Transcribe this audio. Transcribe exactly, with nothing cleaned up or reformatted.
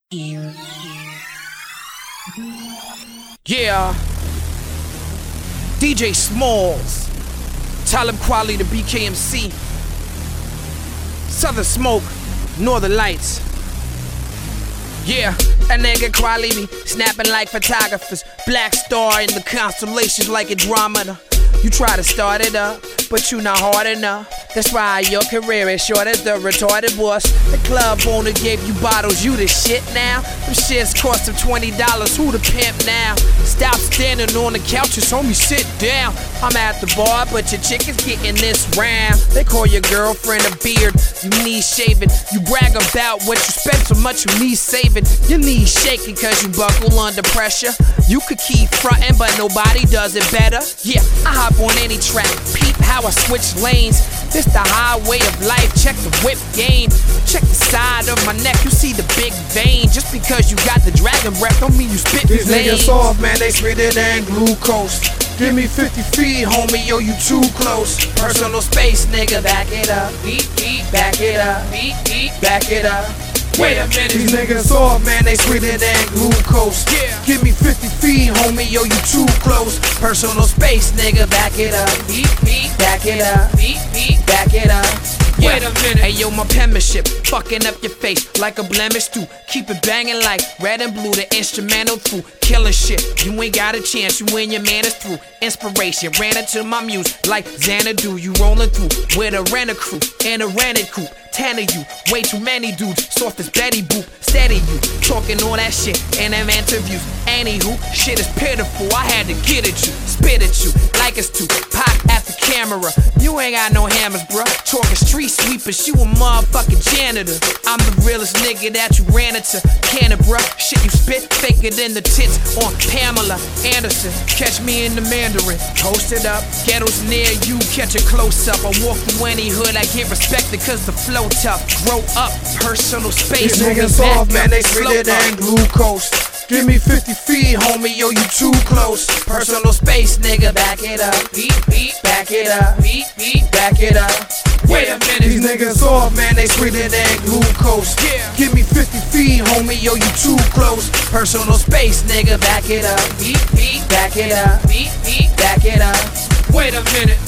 Yeah, D J Smalls, Talib Kweli, the B K M C, Southern Smoke, Northern Lights. Yeah, that nigga Kweli be snapping like photographers, black star in the constellations like Andromeda. You try to start it up, but you not hard enough. That's why your career is short as the retarded boss. The club owner gave you bottles, you the shit now. Them shits cost him twenty dollars, who the pimp now? Stop standing on the couches, homie, sit down. I'm at the bar, but your chick is getting this round. They call your girlfriend a beard, you need shaving. You brag about what you spent so much, you need saving. Your knees shaking cause you buckle under pressure. You could keep frontin', but nobody does it better. Yeah, I hop on any track, peep how I switch lanes. This the highway of life, check the whip game. Check the side of my neck, you see the big vein. Just because you got the dragon breath don't mean you spit These lanes. niggas soft, man, they sweeter than glucose. Give me fifty feet, homie, yo, you too close. Personal space, nigga, back it up. Beat, beat, back it up. Beat, beat, back it up. Wait a minute. These niggas soft, man, they sweeter than glucose. Yeah. Give me fifty feet, homie, yo, you too close. Personal space, nigga, back it up. Beat, beat, back it up. Beat, beat, back it up. Yeah. Wait a minute. Hey yo, my penmanship fucking up your face like a blemish too. Keep it banging like red and blue, the instrumental through. Killing shit, you ain't got a chance, you win, your man is through. Inspiration ran into my muse like Xanadu. You rolling through with a rent a crew and a rented coupe. Ten of you, way too many dudes, soft as Betty Boop. Steady you, talking all that shit in them interviews. Anywho, shit is pitiful, I had to get at you, spit at you like it's two. Pop at the camera, you ain't got no hammers, bruh. Talking street sweepers, you a motherfucking janitor. I'm the realest nigga that you ran into. Cannon, bruh, shit you spit faker than the tits on Pamela Anderson. Catch me in the Mandarin, post it up. Ghettos near you, catch a close up. I walk through any hood, I get respected cause the flow tough. Grow up, personal space. These niggas soft, man, they sweeter than glucose. Give me fifty feet, homie, yo, you too close. Personal space, nigga, back it up. Beat, beat, back it up. Beat, beat, back it up. Wait a minute. These niggas soft, man, they sweeter than glucose. Yeah. Give me fifty feet, homie, yo, you too close. Personal space, nigga, back it up. Beat, beat, back it up. Beat, beat, back it up. Wait a minute.